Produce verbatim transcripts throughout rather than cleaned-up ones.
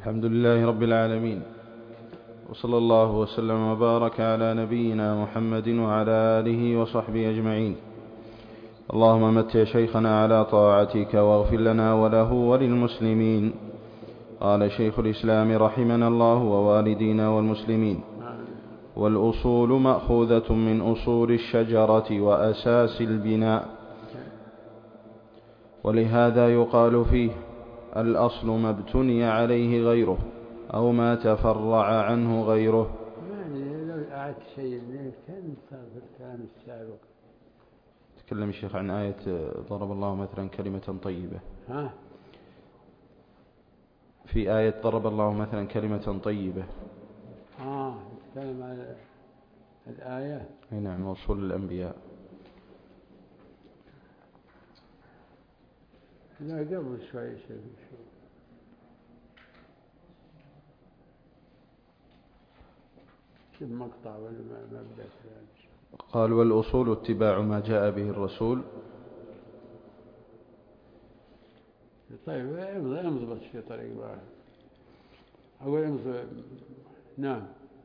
الحمد لله رب العالمين، وصلى الله وسلم وبارك على نبينا محمد وعلى آله وصحبه أجمعين. اللهم مت شيخنا على طاعتك واغفر لنا وله وللمسلمين. قال شيخ الإسلام رحمنا الله ووالدينا والمسلمين: والأصول مأخوذة من أصول الشجرة وأساس البناء، ولهذا يقال فيه الأصل ما ابتني عليه غيره أو ما تفرع عنه غيره. يعني لو أعدت شيء كان في الكلام السابق. تكلم الشيخ عن آية ضرب الله مثلا كلمة طيبة. ها؟ في آية ضرب الله مثلا كلمة طيبة. آه تكلم عن الآية. أي نعم، وصول الأنبياء. لا قبل شوي شيء شو مقطع ولا ما بدأ. قال: والأصول اتباع ما جاء به الرسول. طيب امضبط في طريق واحد. أقول امضبط. نعم.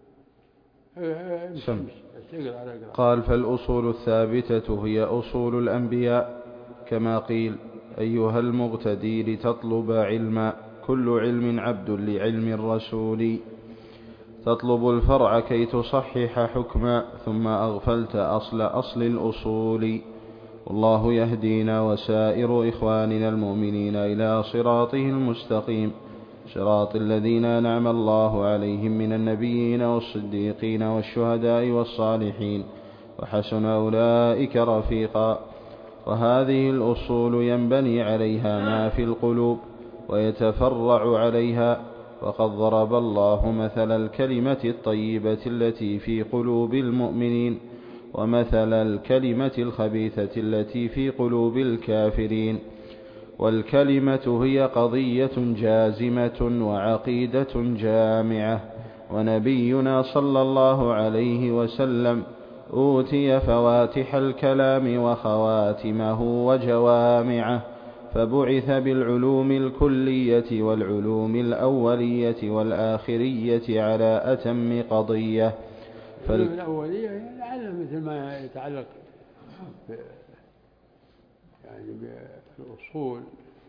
سم. قال: فالأصول الثابتة هي أصول الأنبياء، كما قيل: أيها المغتدي لتطلب علما، كل علم عبد لعلم الرسول. تطلب الفرع كي تصحح حكما، ثم أغفلت أصل أصل الأصول. والله يهدينا وسائر إخواننا المؤمنين إلى صراطه المستقيم، صراط الذين أنعم الله عليهم من النبيين والصديقين والشهداء والصالحين، وحسن أولئك رفيقا. وهذه الأصول ينبني عليها ما في القلوب ويتفرع عليها. وقد ضرب الله مثل الكلمة الطيبة التي في قلوب المؤمنين، ومثل الكلمة الخبيثة التي في قلوب الكافرين. والكلمة هي قضية جازمة وعقيدة جامعة. ونبينا صلى الله عليه وسلم أوتي فواتح الكلام وخواتمه وجوامعه، فبعث بالعلوم الكلية والعلوم الأولية والآخرية على أتم قضية. فال... العلوم الأولية يعني مثل ما يتعلق ب... يعني بالأصول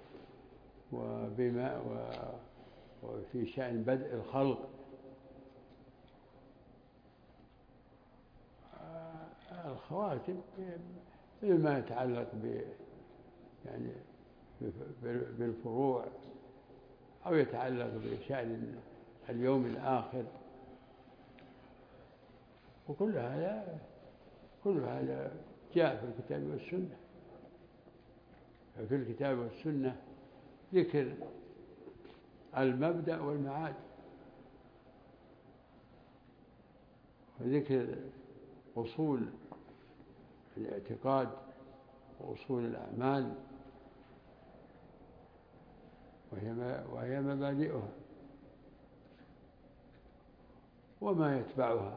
وبما و... وفي شأن بدء الخلق. الخواتم بما يتعلق ب يعني بالفروع، أو يتعلق بشأن اليوم الآخر. وكل هذا كل هذا جاء في الكتاب والسنة. في الكتاب والسنة ذكر المبدأ والمعاد، وذكر أصول الاعتقاد وأصول الأعمال، وهي مبادئها وما يتبعها.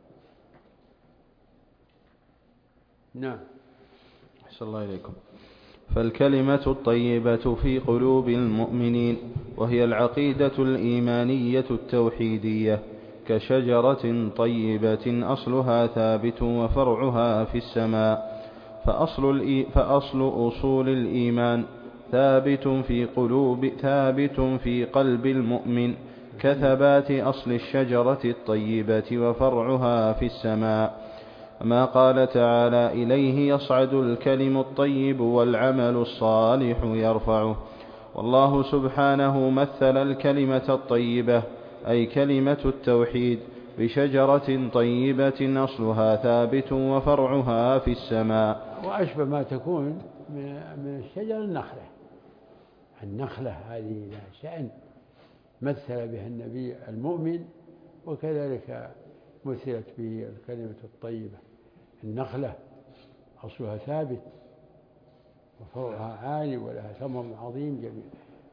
نعم. أحسن الله إليكم. فالكلمة الطيبة في قلوب المؤمنين، وهي العقيدة الإيمانية التوحيدية، كشجرة طيبة أصلها ثابت وفرعها في السماء. فأصل, فأصل أصول الإيمان ثابت في قلوب ثابت في قلب المؤمن، كثبات أصل الشجرة الطيبة وفرعها في السماء. ما قال تعالى: إليه يصعد الكلم الطيب والعمل الصالح يرفعه. والله سبحانه مثل الكلمة الطيبة، أي كلمة التوحيد، بشجرة طيبة أصلها ثابت وفرعها في السماء. وأشبه ما تكون من الشجر النخلة. النخلة هذه لها شأن مثل بها النبي المؤمن، وكذلك مثلت به الكلمة الطيبة. النخلة أصلها ثابت وفرعها عالي ولها ثمر عظيم جميل،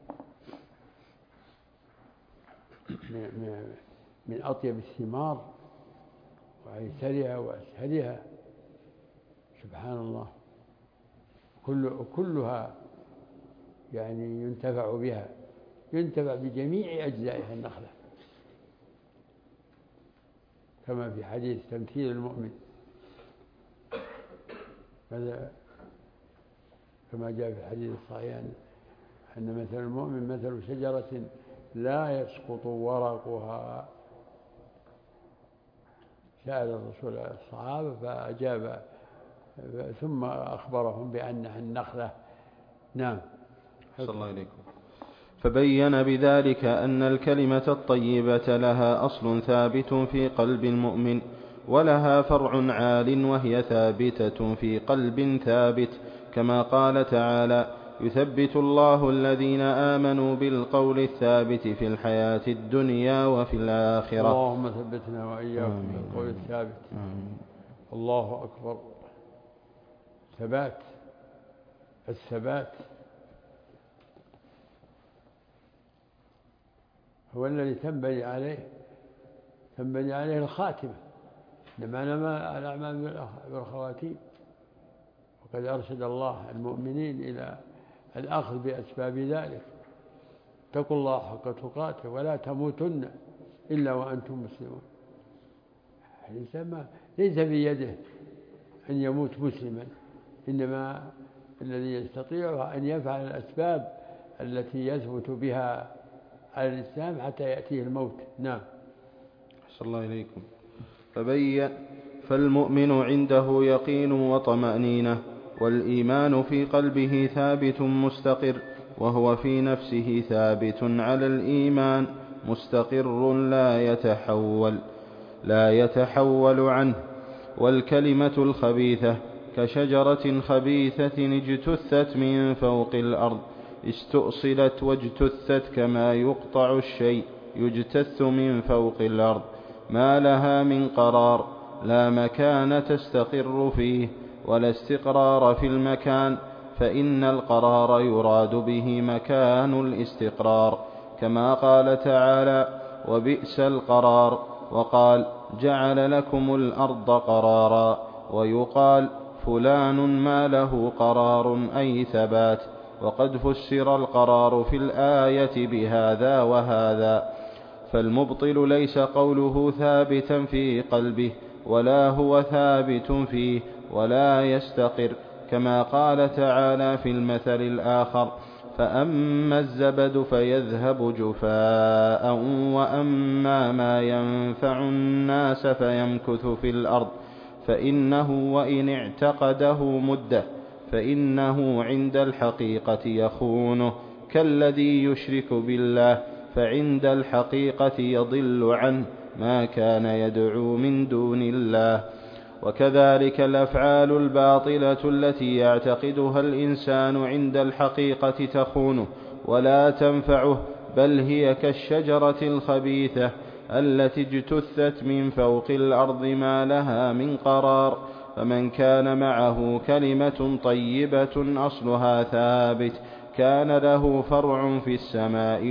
من أطيب الثمار وأيسرها وأسهلها. سبحان الله. كل كلها يعني ينتفع بها ينتفع بجميع أجزائها النخلة، كما في حديث تمثيل المؤمن، كما جاء في الحديث الصحيح أن مثل المؤمن مثل شجرة لا يسقط ورقها. سأل الرسول الصحابة فأجاب ثم أخبرهم بأنها النخلة. نعم. صلى الله عليكم. فبين بذلك أن الكلمة الطيبة لها أصل ثابت في قلب المؤمن، ولها فرع عال وهي ثابتة في قلب ثابت، كما قال تعالى: يثبت الله الذين آمنوا بالقول الثابت في الحياة الدنيا وفي الآخرة. اللهم ثبتنا وإياكم بالقول الثابت. آمين. الله أكبر. ثبات، الثبات هو الذي تنبني عليه تنبني عليه الخاتمة، إنما الأعمال بالخواتيم، وقد أرشد الله المؤمنين إلى الأخذ بأسباب ذلك. اتقوا الله حق تقاته ولا تموتن إلا وأنتم مسلمون. الإنسان ليس بيده أن يموت مسلما، إنما الذي يستطيع أن يفعل الأسباب التي يثبت بها على الإسلام حتى يأتيه الموت. نعم. صلى الله عليكم. فبين فالمؤمن عنده يقين وطمأنينة، والإيمان في قلبه ثابت مستقر، وهو في نفسه ثابت على الإيمان مستقر لا يتحول لا يتحول عنه. والكلمة الخبيثة كشجرة خبيثة اجتثت من فوق الأرض، استؤصلت واجتثت كما يقطع الشيء يجتث من فوق الأرض، ما لها من قرار، لا مكان تستقر فيه ولا استقرار في المكان، فإن القرار يراد به مكان الاستقرار، كما قال تعالى: وبئس القرار. وقال: جعل لكم الأرض قرارا. ويقال: فلان ما له قرار أي ثبات. وقد فسر القرار في الآية بهذا وهذا. فالمبطل ليس قوله ثابتا في قلبه، ولا هو ثابت فيه ولا يستقر، كما قال تعالى في المثل الآخر: فأما الزبد فيذهب جفاء، وأما ما ينفع الناس فيمكث في الأرض، فإنه وإن اعتقده مدة فإنه عند الحقيقة يخونه، كالذي يشرك بالله، فعند الحقيقة يضل عنه ما كان يدعو من دون الله. وكذلك الأفعال الباطلة التي يعتقدها الإنسان عند الحقيقة تخونه ولا تنفعه، بل هي كالشجرة الخبيثة التي اجتثت من فوق الأرض، ما لها من قرار. فمن كان معه كلمة طيبة أصلها ثابت، كان له فرع في السماء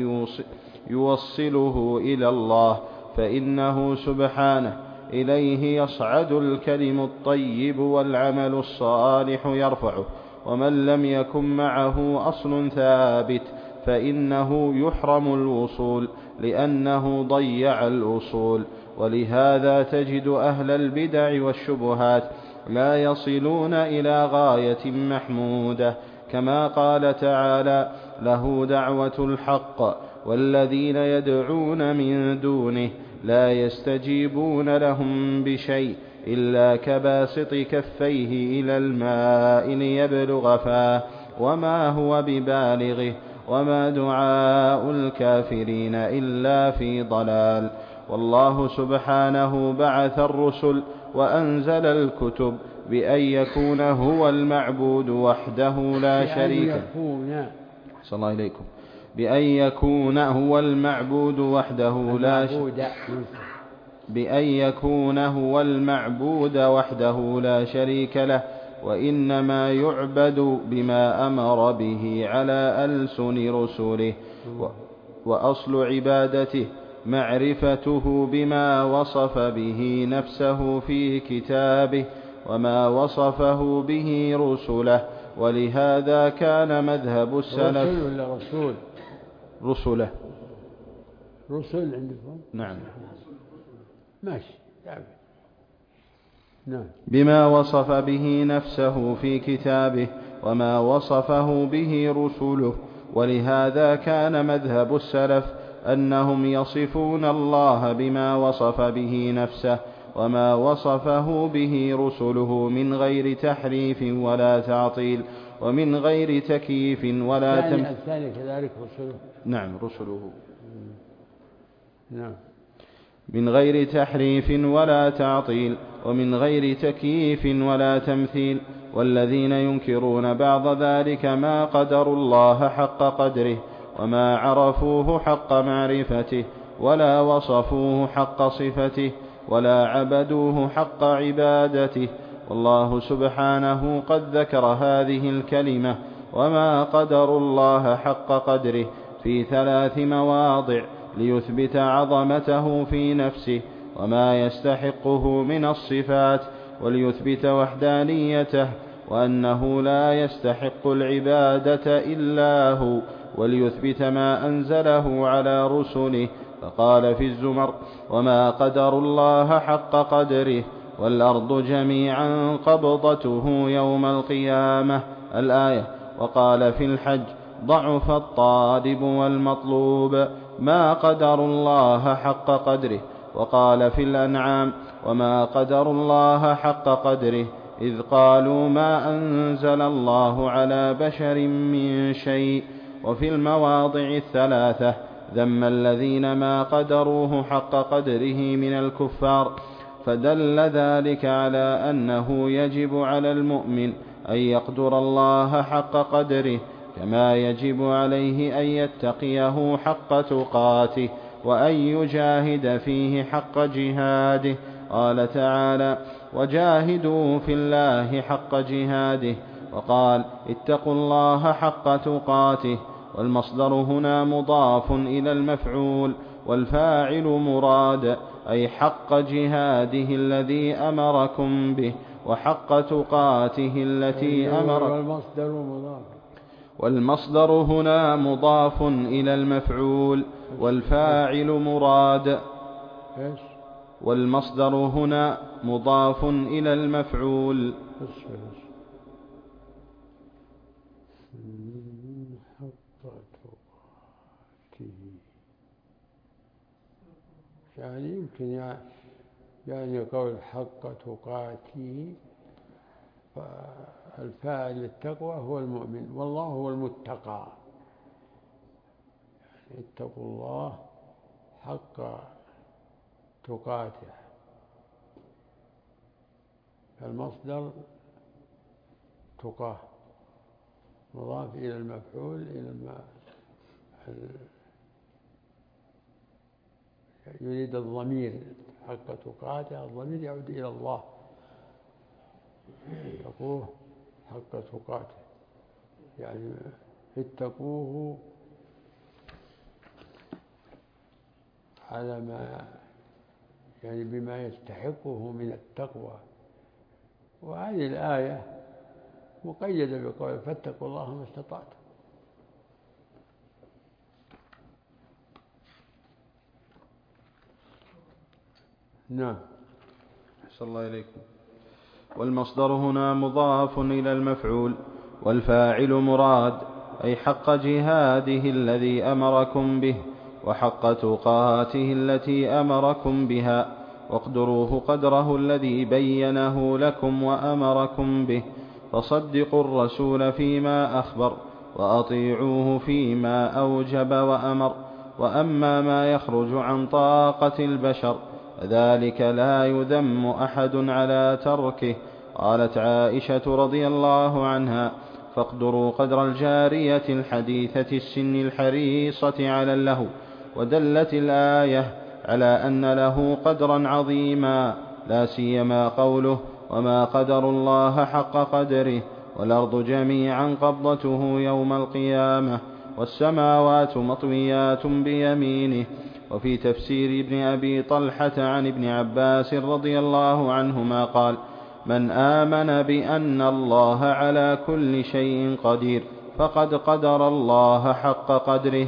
يوصله إلى الله، فإنه سبحانه إليه يصعد الكلم الطيب والعمل الصالح يرفعه. ومن لم يكن معه أصل ثابت فإنه يحرم الوصول، لأنه ضيع الأصول. ولهذا تجد أهل البدع والشبهات لا يصلون إلى غاية محمودة، كما قال تعالى: له دعوة الحق والذين يدعون من دونه لا يستجيبون لهم بشيء إلا كباسط كفيه إلى الماء ليبلغ فاه وما هو ببالغه وما دعاء الكافرين إلا في ضلال. والله سبحانه بعث الرسل وأنزل الكتب بأن يكون هو المعبود وحده لا شريك له. صلى الله عليكم. بأن يكون هو المعبود وحده لا شريك بأن يكون هو المعبود وحده لا شريك له، وإنما يعبد بما أمر به على ألسن رسله. وأصل عبادته معرفته بما وصف به نفسه في كتابه وما وصفه به رسله. ولهذا كان مذهب السلف رسول ولا رسول رسله. رسل عندكم؟ نعم. ماشي. نعم. بما وصف به نفسه في كتابه وما وصفه به رسله. ولهذا كان مذهب السلف أنهم يصفون الله بما وصف به نفسه وما وصفه به رسله من غير تحريف ولا تعطيل ومن غير تكييف ولا تمثيل. الثاني كذلك رسله. نعم رسله. نعم. من غير تحريف ولا تعطيل ومن غير تكييف ولا تمثيل. والذين ينكرون بعض ذلك ما قدروا الله حق قدره وما عرفوه حق معرفته ولا وصفوه حق صفته ولا عبدوه حق عبادته. والله سبحانه قد ذكر هذه الكلمة وما قدروا الله حق قدره في ثلاث مواضع ليثبت عظمته في نفسه وما يستحقه من الصفات وليثبت وحدانيته وأنه لا يستحق العبادة إلا هو وليثبت ما أنزله على رسله. فقال في الزمر وما قدر الله حق قدره والأرض جميعا قبضته يوم القيامة الآية. وقال في الحج ضعف الطالب والمطلوب ما قدر الله حق قدره. وقال في الأنعام وما قدر الله حق قدره إذ قالوا ما أنزل الله على بشر من شيء. وفي المواضع الثلاثة ذم الذين ما قدروه حق قدره من الكفار. فدل ذلك على أنه يجب على المؤمن أن يقدر الله حق قدره كما يجب عليه أن يتقيه حق تقاته وأن يجاهد فيه حق جهاده. قال تعالى وجاهدوا في الله حق جهاده. وقال اتقوا الله حق تقاته. والمصدر هنا مضاف إلى المفعول والفاعل مراد أي حق جهاده الذي أمركم به وحق تقاته التي أمركم. والمصدر مضاف. والمصدر هنا مضاف إلى المفعول والفاعل مراد. والمصدر هنا مضاف إلى المفعول. يعني يمكن يعني قول حق تقاته فالفاعل للتقوى هو المؤمن والله هو المتقى. يعني اتقوا الله حق تقاته. فالمصدر تقاه مضاف إلى المفعول إلى الم... يريد الضمير حق تقاته. الضمير يعود إلى الله. اتقوه حق تقاته يعني اتقوه على ما يعني بما يستحقه من التقوى. وهذه الآية مقيدة بقول فاتقوا الله ما استطعتم. نعم. أحسن الله إليكم. والمصدر هنا مضاف إلى المفعول والفاعل مراد أي حق جهاده الذي أمركم به وحق تقاته التي أمركم بها. واقدروه قدره الذي بينه لكم وأمركم به. فصدقوا الرسول فيما أخبر وأطيعوه فيما أوجب وأمر. وأما ما يخرج عن طاقة البشر ذلك لا يذم أحد على تركه. قالت عائشة رضي الله عنها فاقدروا قدر الجارية الحديثة السن الحريصة على اللهو. ودلت الآية على أن له قدرا عظيما لا سيما قوله وما قدر الله حق قدره والأرض جميعا قبضته يوم القيامة والسماوات مطويات بيمينه. وفي تفسير ابن أبي طلحة عن ابن عباس رضي الله عنهما قال من آمن بأن الله على كل شيء قدير فقد قدر الله حق قدره.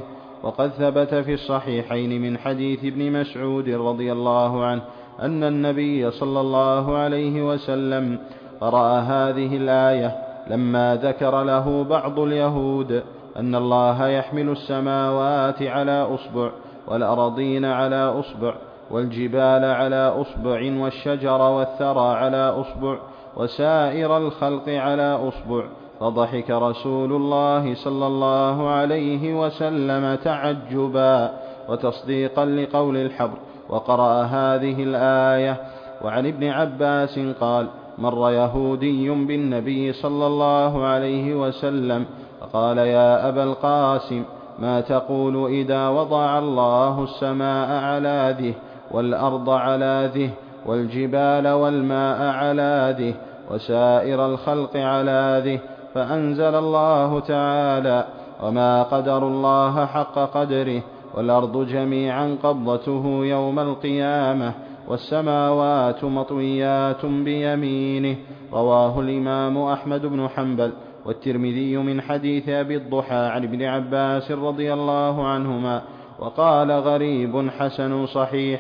وقد ثبت في الصحيحين من حديث ابن مسعود رضي الله عنه أن النبي صلى الله عليه وسلم قرأ هذه الآية لما ذكر له بعض اليهود أن الله يحمل السماوات على أصبع والأرضين على أصبع والجبال على أصبع والشجر والثرى على أصبع وسائر الخلق على أصبع، فضحك رسول الله صلى الله عليه وسلم تعجبا وتصديقا لقول الحبر، وقرأ هذه الآية. وعن ابن عباس قال: مر يهودي بالنبي صلى الله عليه وسلم فقال: يا أبا القاسم، ما تقول إذا وضع الله السماء على ذه والأرض على ذه والجبال والماء على ذه وسائر الخلق على ذه؟ فأنزل الله تعالى: وما قدر الله حق قدره والأرض جميعا قبضته يوم القيامة والسماوات مطويات بيمينه. رواه الإمام أحمد بن حنبل والترمذي من حديث أبي الضحى عن ابن عباس رضي الله عنهما، وقال: غريب حسن صحيح.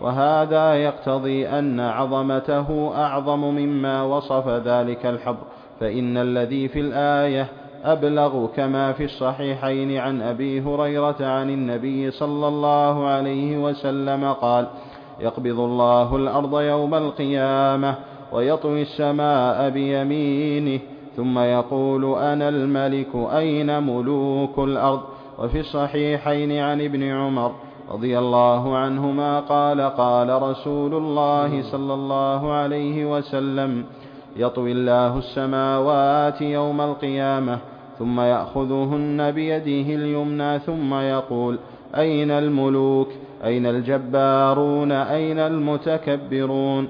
وهذا يقتضي أن عظمته أعظم مما وصف ذلك الحبر، فإن الذي في الآية أبلغ، كما في الصحيحين عن أبي هريرة عن النبي صلى الله عليه وسلم قال: يقبض الله الأرض يوم القيامة ويطوي السماء بيمينه ثم يقول: أنا الملك أين ملوك الأرض؟ وفي الصحيحين عن ابن عمر رضي الله عنهما قال: قال رسول الله صلى الله عليه وسلم: يطوي الله السماوات يوم القيامة ثم يأخذهن بيده اليمنى ثم يقول: أين الملوك؟ أين الجبارون؟ أين المتكبرون؟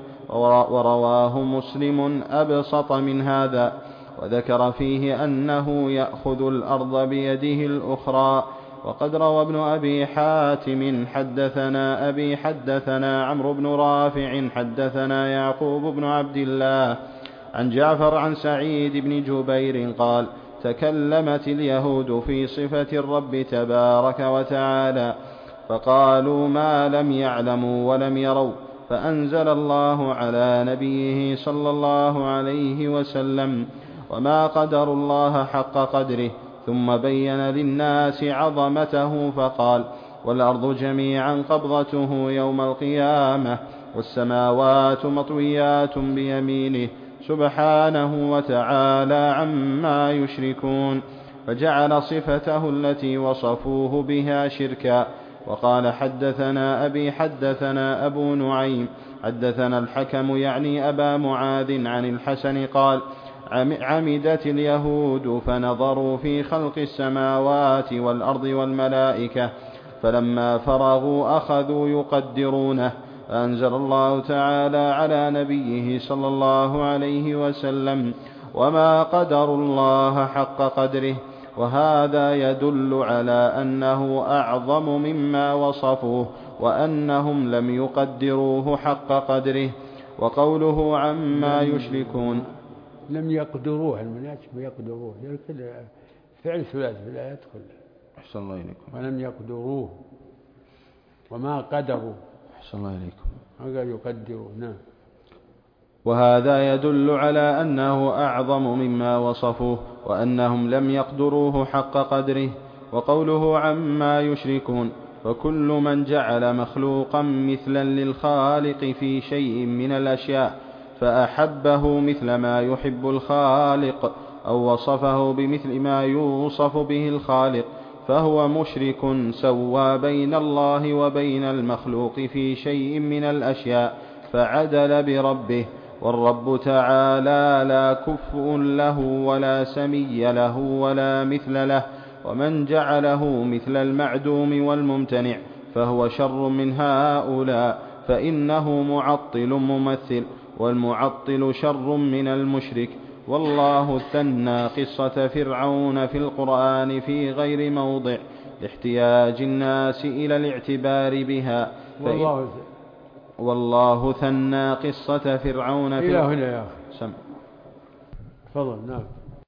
ورواه مسلم أبسط من هذا، وذكر فيه أنه يأخذ الأرض بيده الأخرى. وقد روى ابن أبي حاتم حدثنا أبي حدثنا عمرو بن رافع حدثنا يعقوب بن عبد الله عن جعفر عن سعيد بن جبير قال: تكلمت اليهود في صفة الرب تبارك وتعالى فقالوا ما لم يعلموا ولم يروا، فأنزل الله على نبيه صلى الله عليه وسلم: وما قدر الله حق قدره، ثم بين للناس عظمته فقال: والأرض جميعا قبضته يوم القيامة والسماوات مطويات بيمينه سبحانه وتعالى عما يشركون، فجعل صفته التي وصفوه بها شركا. وقال: حدثنا أبي حدثنا أبو نعيم حدثنا الحكم يعني أبا معاذ عن الحسن قال: عمدت اليهود فنظروا في خلق السماوات والأرض والملائكة، فلما فرغوا أخذوا يقدرونه، فأنزل الله تعالى على نبيه صلى الله عليه وسلم: وما قدروا الله حق قدره. وهذا يدل على أنه أعظم مما وصفوه وأنهم لم يقدروه حق قدره. وقوله عما يشركون لم يقدروه، المناسب يقدروه فعل ثلاث في الآيات كلها. أحسن الله إليكم. ولم يقدروه وما قدروا. أحسن الله إليكم. قال يقدروا. نعم. وهذا يدل على أنه أعظم مما وصفوه وأنهم لم يقدروه حق قدره. وقوله عما يشركون: فكل من جعل مخلوقا مثلا للخالق في شيء من الأشياء فأحبه مثل ما يحب الخالق أو وصفه بمثل ما يوصف به الخالق فهو مشرك سوى بين الله وبين المخلوق في شيء من الأشياء فعدل بربه. والرب تعالى لا كفء له ولا سمي له ولا مثل له، ومن جعله مثل المعدوم والممتنع فهو شر من هؤلاء، فإنه معطل ممثل، والمعطل شر من المشرك. والله ثنى قصة فرعون في القرآن في غير موضع لاحتياج الناس إلى الاعتبار بها. والله, والله ثنى قصة فرعون في إلى هنا يا أخي. سم. تفضل. نعم.